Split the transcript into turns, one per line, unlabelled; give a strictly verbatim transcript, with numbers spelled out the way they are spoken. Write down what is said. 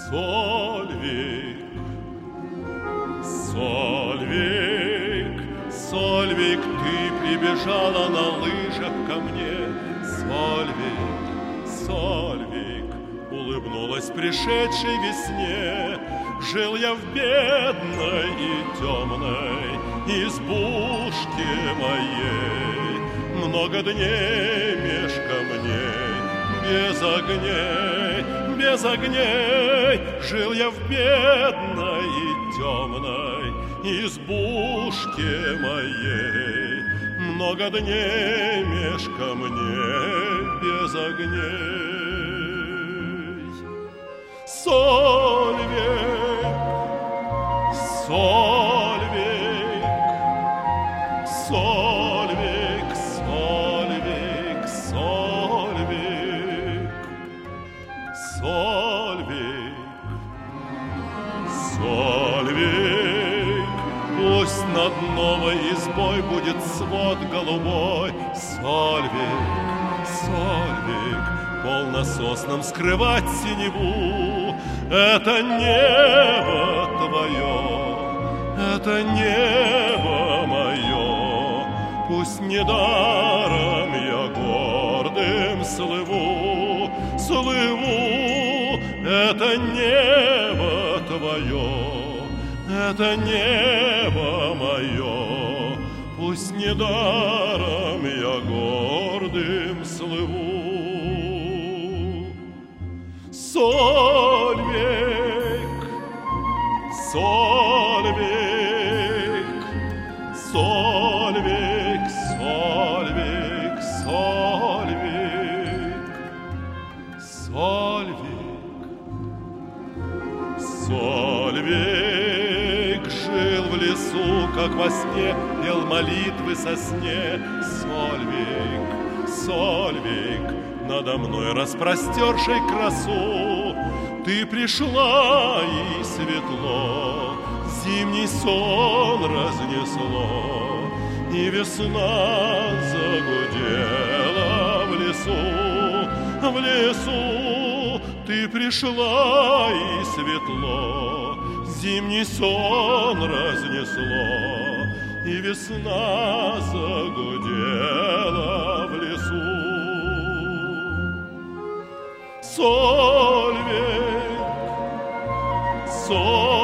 Сольвик, Сольвик, Сольвик, ты прибежала на лыжах ко мне. Сольвик, Сольвик, улыбнулась пришедшей весне. Жил я в бедной и темной избушке моей, много дней меж камней, без огней, без огней. Жил я в бедной и темной избушке моей, много дней меж камней, без огней. Сольвик, Сольвик, Сольвик, Сольвик, Сольвик, Сольвик, Сольвик, пусть над новой избой будет свод голубой. Сольвик, Сольвик, полнососным скрывать синеву. Это небо твое, это небо мое, пусть недаром я гордым слыву, слыву. Это небо твое, это небо мое, пусть недаром я гордым слыву. Сольвик, Сольвик, Сольвик, Сольвик, Сольвик, Сольвик, Сольвик, жил в лесу, как во сне, пел молитвы со сне. Сольвик, Сольвик, надо мной распростершей красу, ты пришла и светло, зимний сон разнесло, и весна загудела в лесу, в лесу. Ты пришла и светло, зимний сон разнесло, и весна загудела в лесу. Сольвик, Сольвик,